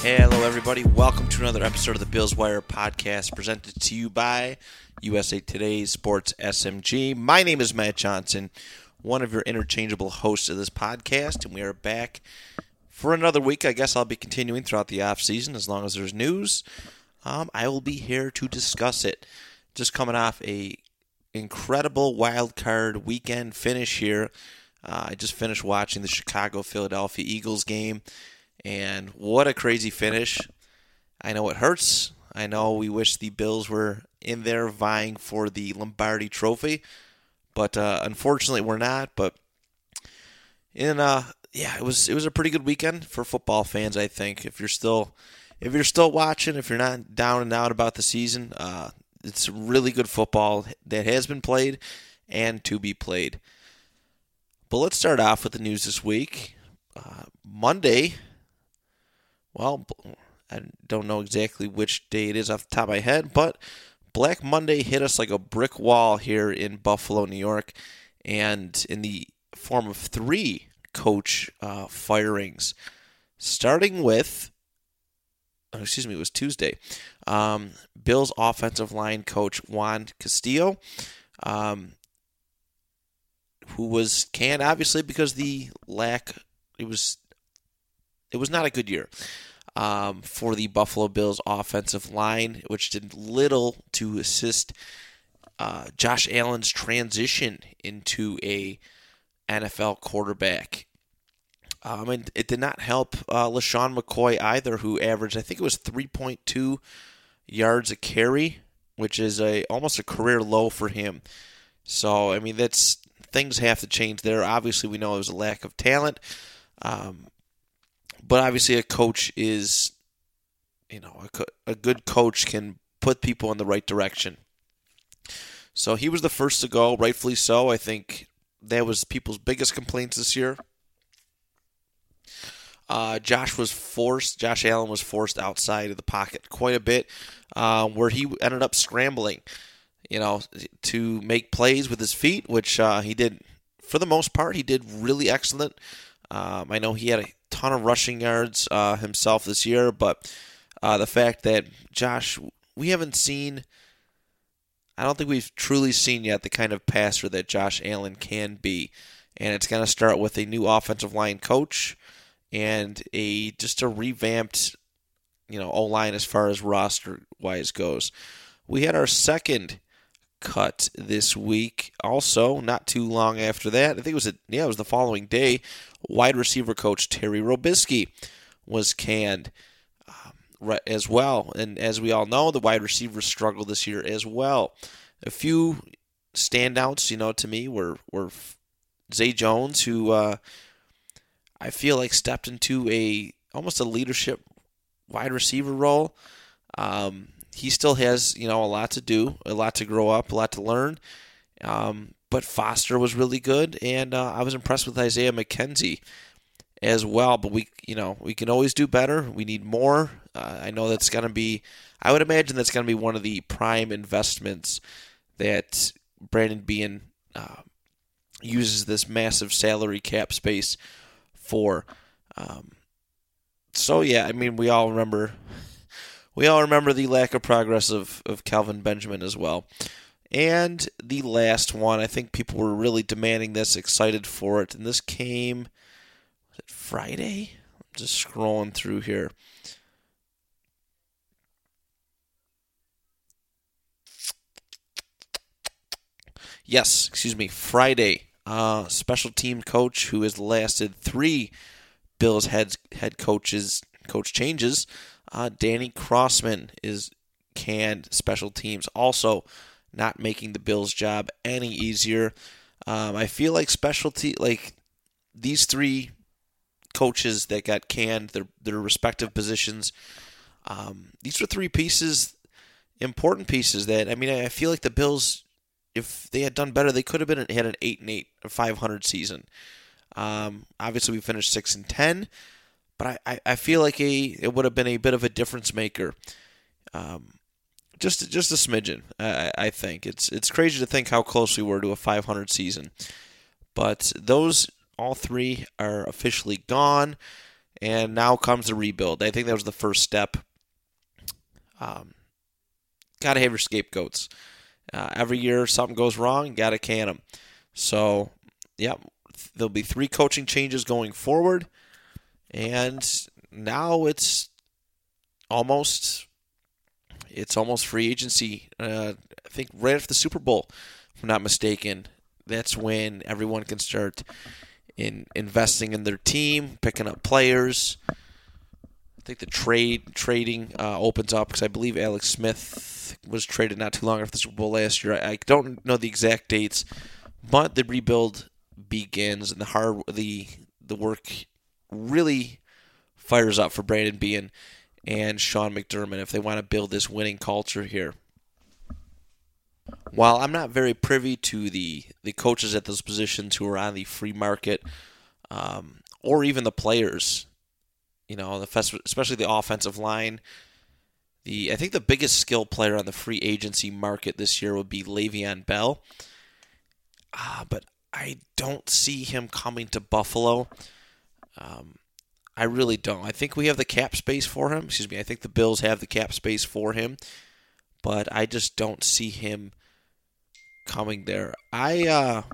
Hello, everybody. Welcome to another episode of the Bills Wire podcast presented to you by USA Today Sports SMG. My name is Matt Johnson, one of your interchangeable hosts of this podcast, and we are back for another week. I guess I'll be continuing throughout the offseason as long as there's news. I will be here to discuss it. Just coming off a incredible wild card weekend finish here. I just finished watching the Chicago-Philadelphia Eagles game. And what a crazy finish. I know it hurts. I know we wish the Bills were in there vying for the Lombardi Trophy. But unfortunately we're not. But it was a pretty good weekend for football fans, I think. If you're still watching, if you're not down and out about the season, it's really good football that has been played and to be played. But let's start off with the news this week. Monday. Well, I don't know exactly which day it is off the top of my head, but Black Monday hit us like a brick wall here in Buffalo, New York, and in the form of 3 coach firings. Starting with, it was Tuesday, Bills offensive line coach Juan Castillo, who was canned, obviously, because it was not a good year for the Buffalo Bills offensive line, which did little to assist Josh Allen's transition into a NFL quarterback. And it did not help LaShawn McCoy either, who averaged, I think it was 3.2 yards a carry, which is almost a career low for him. So, I mean, things have to change there. Obviously, we know there's a lack of talent. But obviously a coach is, a good coach can put people in the right direction. So he was the first to go, rightfully so. I think that was people's biggest complaints this year. Josh Allen was forced outside of the pocket quite a bit, where he ended up scrambling, to make plays with his feet, which he did, for the most part, he did really excellent. I know he had a ton of rushing yards himself this year, but the fact that Josh, I don't think we've truly seen yet the kind of passer that Josh Allen can be. And it's going to start with a new offensive line coach and just a revamped, O-line as far as roster-wise goes. We had our second cut this week. Also, not too long after that, I think it was the following day, wide receiver coach Terry Robiskie was canned as well. And as we all know, the wide receivers struggled this year as well. A few standouts, to me, were Zay Jones, who I feel like stepped into almost a leadership wide receiver role. He still has, a lot to do, a lot to grow up, a lot to learn. But Foster was really good, and I was impressed with Isaiah McKenzie as well. But we can always do better. We need more. I know that's going to be, I would imagine that's going to be one of the prime investments that Brandon Beane uses this massive salary cap space for. So yeah, I mean, we all remember the lack of progress of Kelvin Benjamin as well. And the last one, I think people were really demanding this, excited for it. And this came, was it Friday? I'm just scrolling through here. Yes, Friday. Special team coach who has lasted 3 Bills head coach changes. Danny Crossman is canned, special teams. Also, not making the Bills' job any easier. I feel like these 3 coaches that got canned, their respective positions, these were 3 important pieces that, I feel like the Bills, if they had done better, they could have had an 8-8 or 500 season. Obviously, we finished 6-10, but I feel like it would have been a bit of a difference maker. Just a smidgen, I think. It's crazy to think how close we were to a 500 season. But those all 3 are officially gone, and now comes the rebuild. I think that was the first step. Got to have your scapegoats. Every year something goes wrong, got to can them. So, yeah, there'll be 3 coaching changes going forward, and now it's almost free agency. I think right after the Super Bowl, if I'm not mistaken, that's when everyone can start investing in their team, picking up players. I think the trading opens up because I believe Alex Smith was traded not too long after the Super Bowl last year. I don't know the exact dates, but the rebuild begins and the work really fires up for Brandon Beane and Sean McDermott if they want to build this winning culture here. While I'm not very privy to the coaches at those positions who are on the free market, or even the players, especially the offensive line, I think the biggest skill player on the free agency market this year would be Le'Veon Bell. But I don't see him coming to Buffalo. I really don't. I think we have the cap space for him. I think the Bills have the cap space for him. But I just don't see him coming there. I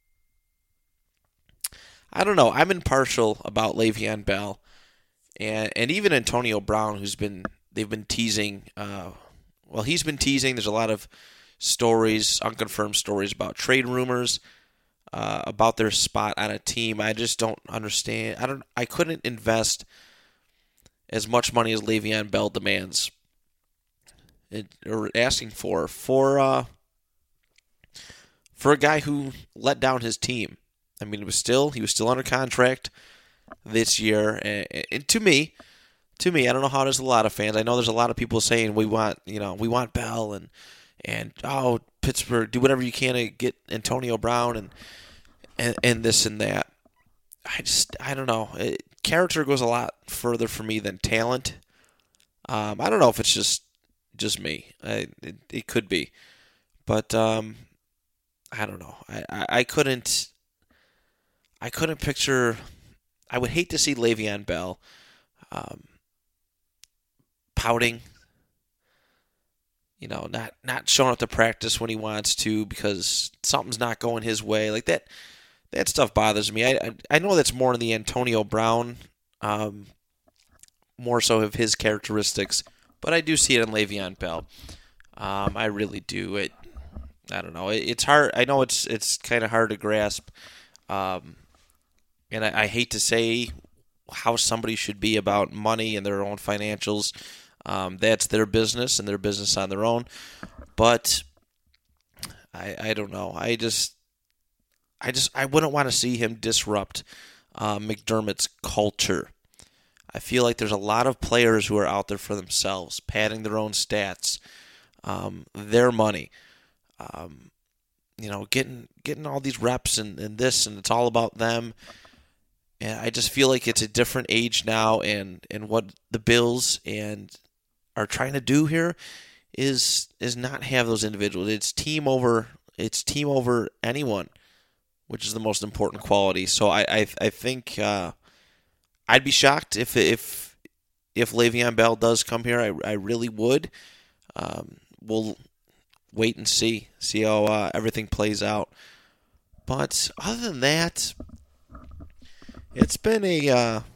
don't know. I'm impartial about Le'Veon Bell. And even Antonio Brown, they've been teasing. He's been teasing. There's a lot of stories, unconfirmed stories about trade rumors, about their spot on a team. I just don't understand. I couldn't invest as much money as Le'Veon Bell demands or asking for a guy who let down his team. I mean, he was still under contract this year, and to me, I don't know how it is with a lot of fans. I know there's a lot of people saying we want Bell and Pittsburgh, do whatever you can to get Antonio Brown and this and that. I don't know. Character goes a lot further for me than talent. I don't know if it's just me. It could be, but I don't know. I couldn't picture. I would hate to see Le'Veon Bell pouting, not showing up to practice when he wants to because something's not going his way. Like that stuff bothers me. I know that's more in the Antonio Brown, more so of his characteristics, but I do see it in Le'Veon Bell. I really do. I don't know. It's hard. I know it's kind of hard to grasp. And I hate to say how somebody should be about money and their own financials. That's their business and their business on their own. But I don't know. I wouldn't want to see him disrupt McDermott's culture. I feel like there's a lot of players who are out there for themselves, padding their own stats, their money. Getting all these reps and this, and it's all about them. And I just feel like it's a different age now, and what the Bills are trying to do here is not have those individuals. It's team over anyone, which is the most important quality. So I think I'd be shocked if Le'Veon Bell does come here. I really would. We'll wait and see how everything plays out. But other than that, it's been a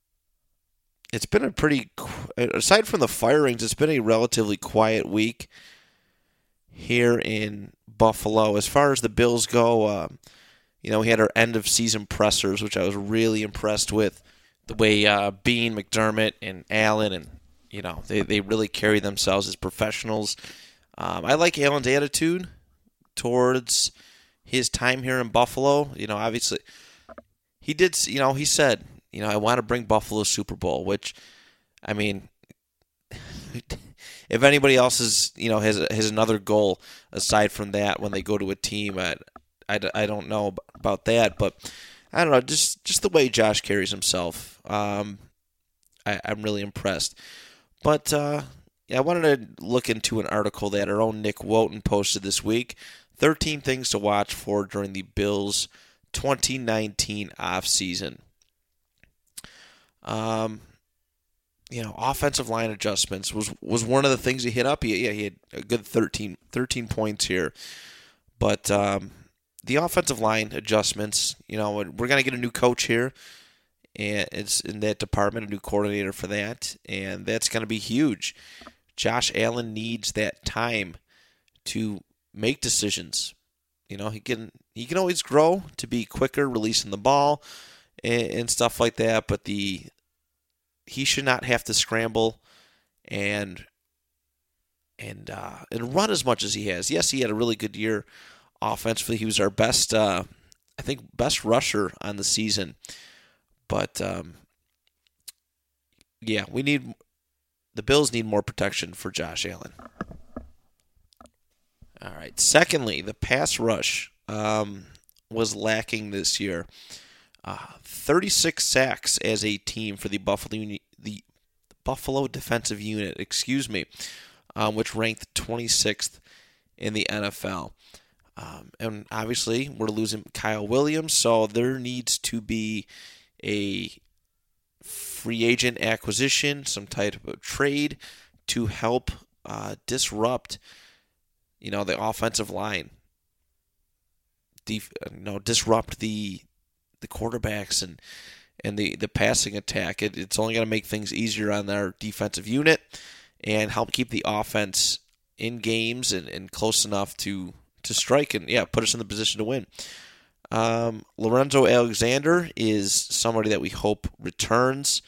pretty, aside from the firings, it's been a relatively quiet week here in Buffalo. As far as the Bills go, we had our end of season pressers, which I was really impressed with. The way Beane, McDermott, and Allen, and they really carry themselves as professionals. I like Allen's attitude towards his time here in Buffalo. Obviously, he did. He said, I want to bring Buffalo Super Bowl. Which, I mean, if anybody else has another goal aside from that when they go to a team, I don't know about that. But I don't know, just the way Josh carries himself. I'm really impressed. But I wanted to look into an article that our own Nick Woughton posted this week. 13 things to watch for during the Bills' 2019 offseason. Offensive line adjustments was one of the things he hit up. He had a good 13 points here. But the offensive line adjustments, we're going to get a new coach here, and it's in that department, a new coordinator for that, and that's going to be huge. Josh Allen needs that time to make decisions. He can always grow to be quicker releasing the ball and stuff like that, but he should not have to scramble and run as much as he has. Yes, he had a really good year offensively. He was our best rusher on the season. But the Bills need more protection for Josh Allen. All right. Secondly, the pass rush was lacking this year. 36 sacks as a team for the Buffalo defensive unit, which ranked 26th in the NFL. And obviously, we're losing Kyle Williams, so there needs to be a free agent acquisition, some type of trade to help disrupt, the offensive line, disrupt the quarterbacks and the passing attack. It's only going to make things easier on our defensive unit and help keep the offense in games and close enough to strike and put us in the position to win. Lorenzo Alexander is somebody that we hope returns.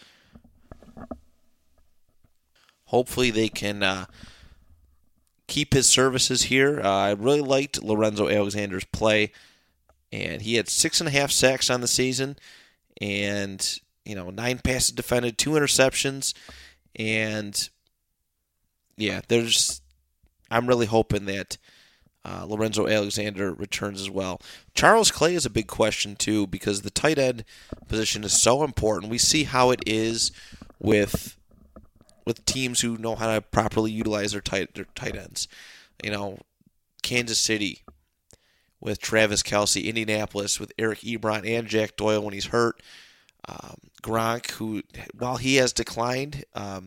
Hopefully they can keep his services here. I really liked Lorenzo Alexander's play, and he had 6.5 sacks on the season, and 9 passes defended, 2 interceptions, and I'm really hoping that Lorenzo Alexander returns as well. Charles Clay is a big question too, because the tight end position is so important. We see how it is with teams who know how to properly utilize their tight ends. Kansas City with Travis Kelce, Indianapolis with Eric Ebron and Jack Doyle when he's hurt. Gronk, who, while he has declined,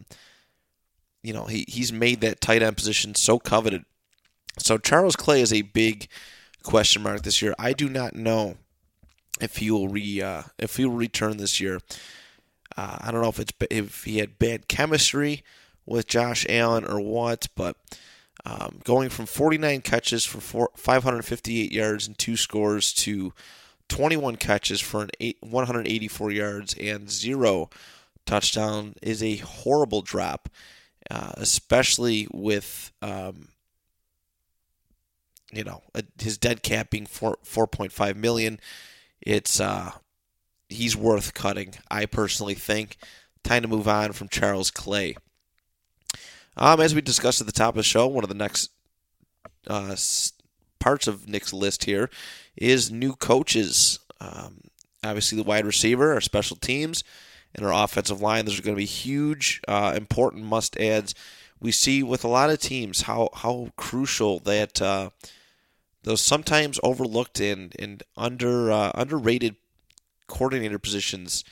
he's made that tight end position so coveted. So Charles Clay is a big question mark this year. I do not know if he will return this year. I don't know if he had bad chemistry with Josh Allen or what, but going from 49 catches for 558 yards and 2 scores to 21 catches for 184 yards and 0 touchdown is a horrible drop, especially with his dead cap being $4.5 million. It's he's worth cutting, I personally think. Time to move on from Charles Clay. As we discussed at the top of the show, one of the next parts of Nick's list here is new coaches. Obviously, the wide receiver, our special teams, and our offensive line. Those are going to be huge, important must-adds. We see with a lot of teams how crucial that those sometimes overlooked and underrated coordinator positions,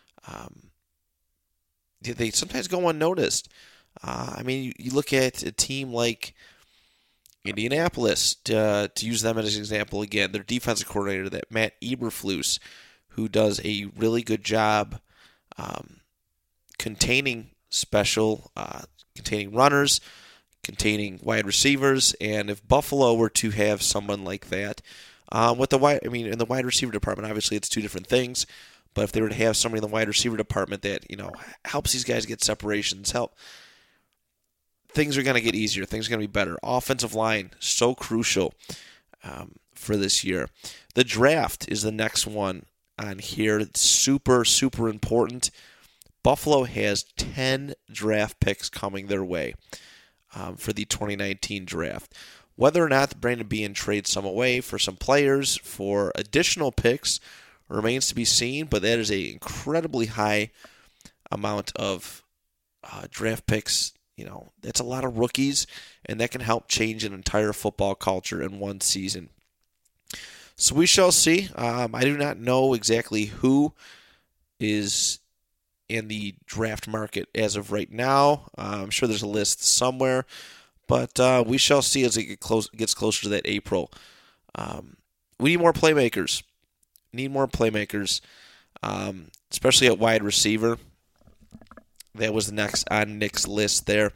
they sometimes go unnoticed. You look at a team like Indianapolis, to use them as an example again, their defensive coordinator, that Matt Eberflus, who does a really good job containing runners, containing wide receivers, and if Buffalo were to have someone like that, in the wide receiver department, obviously it's two different things, but if they were to have somebody in the wide receiver department that, helps these guys get separations, things are going to get easier. Things are going to be better. Offensive line, so crucial for this year. The draft is the next one on here. It's super, super important. Buffalo has 10 draft picks coming their way for the 2019 draft. Whether or not Brandon Beane trades some away for some players for additional picks remains to be seen, but that is an incredibly high amount of draft picks. That's a lot of rookies, and that can help change an entire football culture in one season. So we shall see. I do not know exactly who is in the draft market as of right now. I'm sure there's a list somewhere, but we shall see as it gets closer to that April. We need more playmakers. Especially at wide receiver. That was the next on Nick's list there.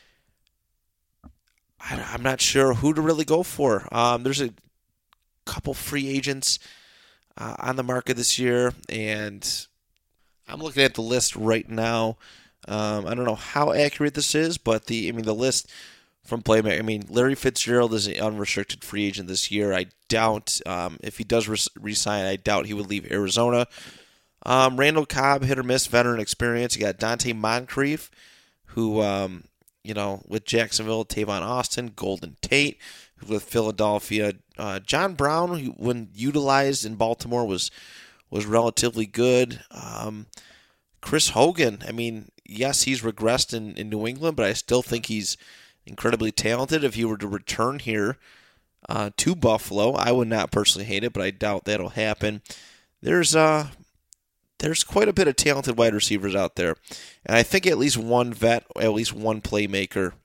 I'm not sure who to really go for. There's a couple free agents on the market this year, and I'm looking at the list right now. I don't know how accurate this is, but the list from playmaker. Larry Fitzgerald is an unrestricted free agent this year. I doubt if he does resign, I doubt he would leave Arizona. Randall Cobb, hit or miss, veteran experience. You got Dante Moncrief, who with Jacksonville, Tavon Austin, Golden Tate with Philadelphia. John Brown, who, when utilized in Baltimore, was relatively good. Chris Hogan, yes, he's regressed in New England, but I still think he's incredibly talented. If he were to return here to Buffalo, I would not personally hate it, but I doubt that'll happen. There's quite a bit of talented wide receivers out there, and I think at least one vet, at least one playmaker,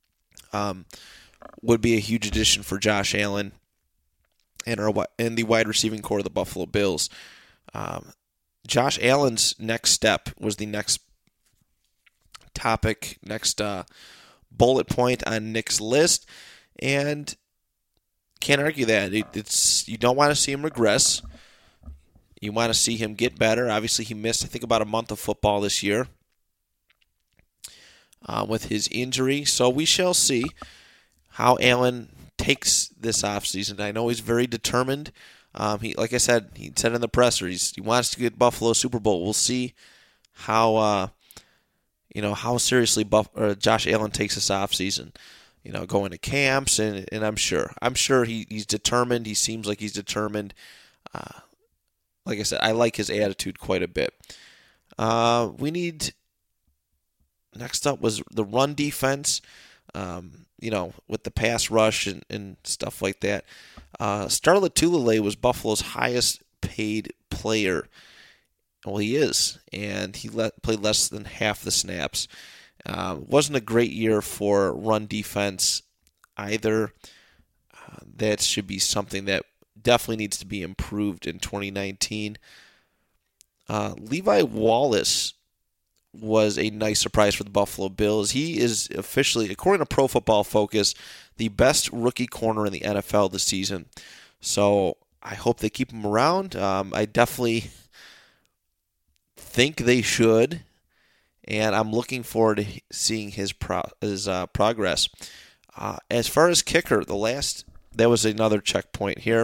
would be a huge addition for Josh Allen and the wide receiving core of the Buffalo Bills. Josh Allen's next step was the next topic, next bullet point on Nick's list, and can't argue that. You don't want to see him regress. You want to see him get better. Obviously, he missed, I think, about a month of football this year with his injury. So we shall see how Allen takes this offseason. I know he's very determined. Like I said, he said in the presser, he wants to get Buffalo Super Bowl. We'll see how seriously Josh Allen takes this offseason. Going to camps, and I'm sure he's determined. He seems like he's determined. Like I said, I like his attitude quite a bit. Next up was the run defense, with the pass rush and stuff like that. Star Lotulelei was Buffalo's highest paid player. Well, he is, and he played less than half the snaps. Wasn't a great year for run defense either. That should be something that definitely needs to be improved in 2019. Levi Wallace was a nice surprise for the Buffalo Bills. He is officially, according to Pro Football Focus, the best rookie corner in the NFL this season. So I hope they keep him around. I definitely think they should, and I'm looking forward to seeing his progress. As far as kicker, that was another checkpoint here.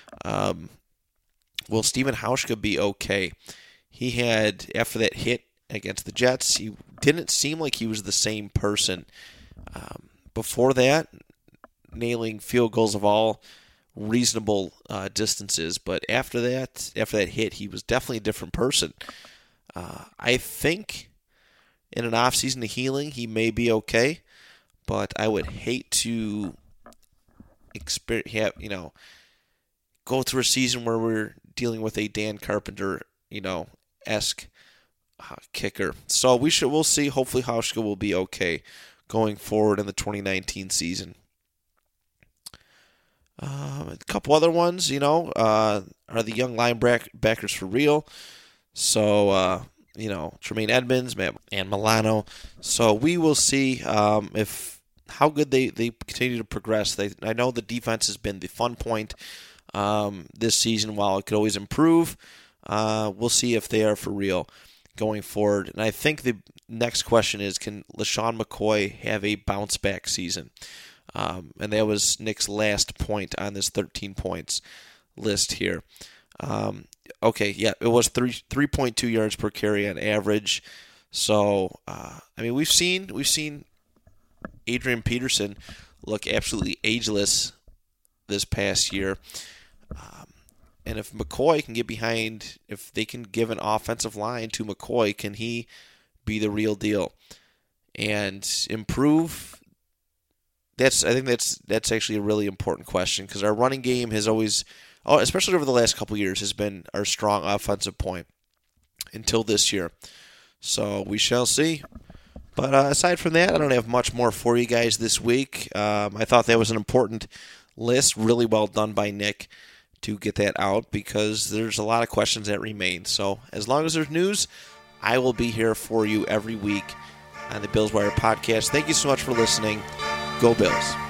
Will Stephen Hauschka be okay? He had, after that hit against the Jets, he didn't seem like he was the same person. Before that, nailing field goals of all reasonable distances, but after that hit, he was definitely a different person. I think in an off-season of healing, he may be okay, but I would hate to go through a season where we're dealing with a Dan Carpenter, esque kicker. So we'll see. Hopefully Hauschka will be okay going forward in the 2019 season. A couple other ones, are the young linebackers for real? So, Tremaine Edmonds, Matt and Milano. So we will see how good they continue to progress. I know the defense has been the fun point this season. While it could always improve, we'll see if they are for real going forward. And I think the next question is, can LeSean McCoy have a bounce-back season? And that was Nick's last point on this 13 points list here. It was 3.2 yards per carry on average. So, we've seen Adrian Peterson look absolutely ageless this past year. And if McCoy can get behind, if they can give an offensive line to McCoy, can he be the real deal and improve? I think that's actually a really important question, because our running game has always, especially over the last couple of years, has been our strong offensive point until this year. So we shall see. But aside from that, I don't have much more for you guys this week. I thought that was an important list. Really well done by Nick to get that out because there's a lot of questions that remain. So as long as there's news, I will be here for you every week on the Bills Wire podcast. Thank you so much for listening. Go Bills.